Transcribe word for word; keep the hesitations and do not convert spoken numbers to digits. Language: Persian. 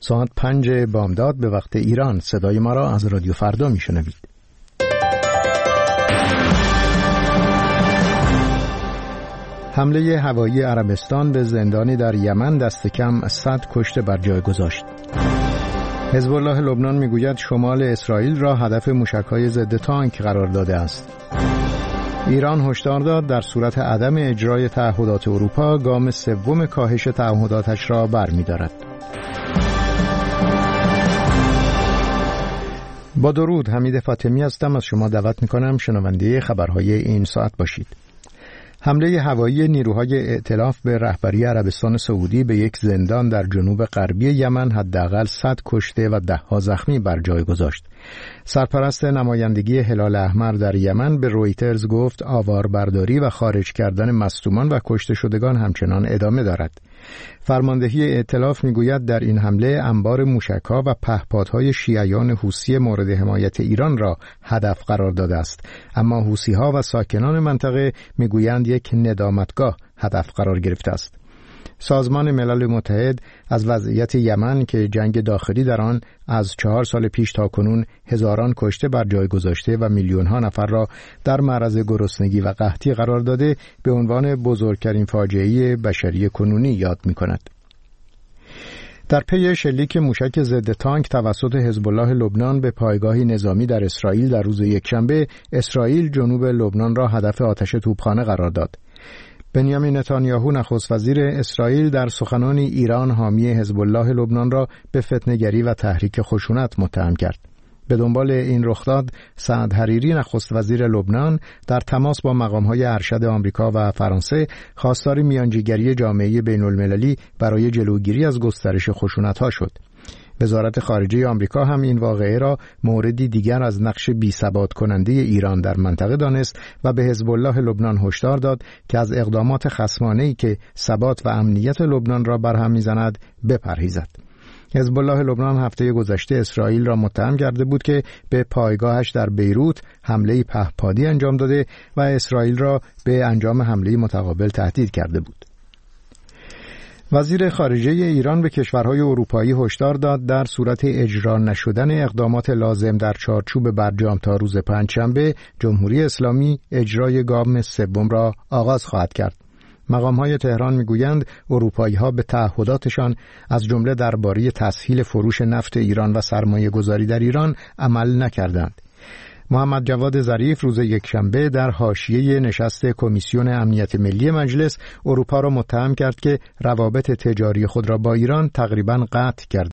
ساعت پنج بامداد به وقت ایران. صدای ما را از رادیو فردا میشنوید. حمله هوایی عربستان به زندانی در یمن دست کم صد کشته بر جای گذاشت. حزب الله لبنان میگوید شمال اسرائیل را هدف موشک‌های ضد تانک قرار داده است. ایران هشدار داد در صورت عدم اجرای تعهدات اروپا گام سوم کاهش تعهداتش را برمی‌دارد. با درود، حمید فاطمی هستم. از شما دعوت می‌کنم شنونده خبرهای این ساعت باشید. حمله هوایی نیروهای ائتلاف به رهبری عربستان سعودی به یک زندان در جنوب غربی یمن حداقل صد کشته و ده‌ها زخمی بر جای گذاشت. سرپرست نمایندگی هلال احمر در یمن به رویترز گفت آواربرداری و خارج کردن مصدومان و کشته شدگان همچنان ادامه دارد. فرماندهی ائتلاف میگوید در این حمله انبار موشک‌ها و پهپادهای شیعیان حوثی مورد حمایت ایران را هدف قرار داده است، اما حوثی‌ها و ساکنان منطقه میگویند یک ندامتگاه هدف قرار گرفته است. سازمان ملل متحد از وضعیت یمن که جنگ داخلی در آن از چهار سال پیش تا کنون هزاران کشته بر جای گذاشته و میلیون‌ها نفر را در معرض گرسنگی و قحطی قرار داده به عنوان بزرگترین فاجعه بشری کنونی یاد می‌کند. در پی شلیک موشک ضد تانک توسط حزب الله لبنان به پایگاهی نظامی در اسرائیل در روز یکشنبه، اسرائیل جنوب لبنان را هدف آتش توپخانه قرار داد. بنیامین نتانیاهو نخست وزیر اسرائیل در سخنانی ایران حامی حزب الله لبنان را به فتنه‌گری و تحریک خشونت متهم کرد. به دنبال این رخداد، سعد حریری نخست وزیر لبنان در تماس با مقام‌های ارشد آمریکا و فرانسه خواستار میانجیگری جامعه بین‌المللی برای جلوگیری از گسترش خشونت‌ها شد. وزارت خارجه آمریکا هم این واقعه را موردی دیگر از نقش بی‌ثبات کننده ایران در منطقه دانست و به حزب الله لبنان هشدار داد که از اقدامات خصمانه‌ای که ثبات و امنیت لبنان را برهم می‌زند بپرهیزد. حزب الله لبنان هفته گذشته اسرائیل را متهم کرده بود که به پایگاهش در بیروت حمله پهپادی انجام داده و اسرائیل را به انجام حمله متقابل تهدید کرده بود. وزیر خارجه ایران به کشورهای اروپایی هشدار داد در صورت اجرا نشدن اقدامات لازم در چارچوب برجام تا روز پنجشنبه، جمهوری اسلامی اجرای گام سوم را آغاز خواهد کرد. مقام‌های تهران می‌گویند اروپایی‌ها به تعهداتشان از جمله درباره تسهیل فروش نفت ایران و سرمایه‌گذاری در ایران عمل نکردند. محمد جواد ظریف روز یکشنبه در حاشیه نشست کمیسیون امنیت ملی مجلس اروپا را متهم کرد که روابط تجاری خود را با ایران تقریباً قطع کرد.